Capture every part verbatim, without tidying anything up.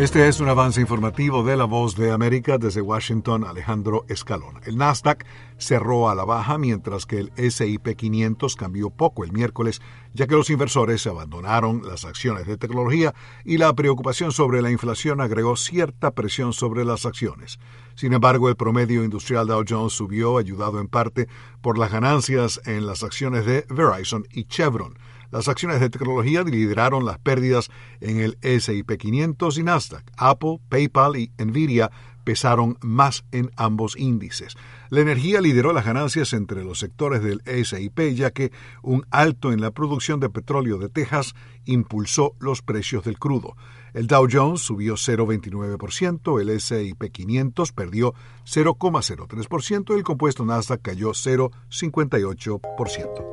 Este es un avance informativo de La Voz de América. Desde Washington, Alejandro Escalona. El Nasdaq cerró a la baja, mientras que el ese y pe quinientos cambió poco el miércoles, ya que los inversores abandonaron las acciones de tecnología y la preocupación sobre la inflación agregó cierta presión sobre las acciones. Sin embargo, el promedio industrial Dow Jones subió, ayudado en parte por las ganancias en las acciones de Verizon y Chevron. Las acciones de tecnología lideraron las pérdidas en el ese y pe quinientos y Nasdaq. Apple, PayPal y Nvidia pesaron más en ambos índices. La energía lideró las ganancias entre los sectores del ese y pe, ya que un alto en la producción de petróleo de Texas impulsó los precios del crudo. El Dow Jones subió cero coma veintinueve por ciento, el ese y pe quinientos perdió cero coma cero tres por ciento y el compuesto Nasdaq cayó cero coma cincuenta y ocho por ciento.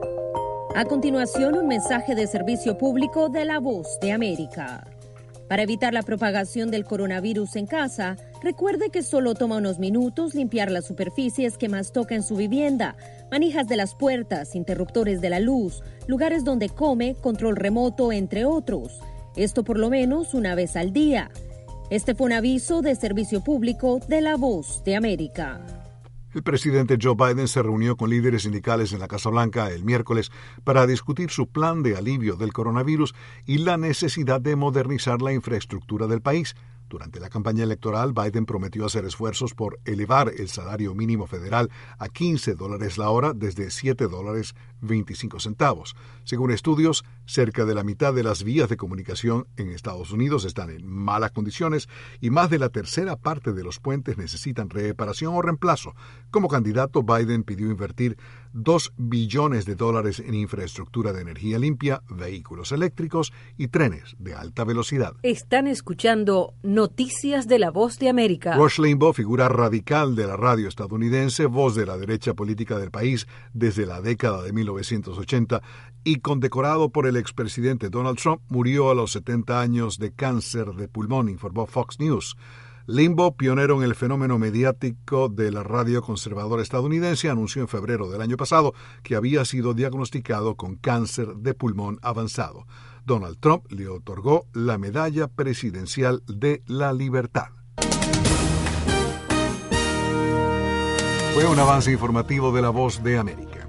A continuación, un mensaje de servicio público de La Voz de América. Para evitar la propagación del coronavirus en casa, recuerde que solo toma unos minutos limpiar las superficies que más toca en su vivienda, manijas de las puertas, interruptores de la luz, lugares donde come, control remoto, entre otros. Esto por lo menos una vez al día. Este fue un aviso de servicio público de La Voz de América. El presidente Joe Biden se reunió con líderes sindicales en la Casa Blanca el miércoles para discutir su plan de alivio del coronavirus y la necesidad de modernizar la infraestructura del país. Durante la campaña electoral, Biden prometió hacer esfuerzos por elevar el salario mínimo federal a quince dólares la hora desde siete dólares veinticinco centavos. Según estudios, cerca de la mitad de las vías de comunicación en Estados Unidos están en malas condiciones y más de la tercera parte de los puentes necesitan reparación o reemplazo. Como candidato, Biden pidió invertir dos billones de dólares en infraestructura de energía limpia, vehículos eléctricos y trenes de alta velocidad. Están escuchando Noticias de La Voz de América. Rush Limbaugh, figura radical de la radio estadounidense, voz de la derecha política del país desde la década de mil novecientos ochenta y condecorado por el expresidente Donald Trump, murió a los setenta años de cáncer de pulmón, informó Fox News. Limbaugh, pionero en el fenómeno mediático de la radio conservadora estadounidense, anunció en febrero del año pasado que había sido diagnosticado con cáncer de pulmón avanzado. Donald Trump le otorgó la Medalla Presidencial de la Libertad. Fue un avance informativo de La Voz de América.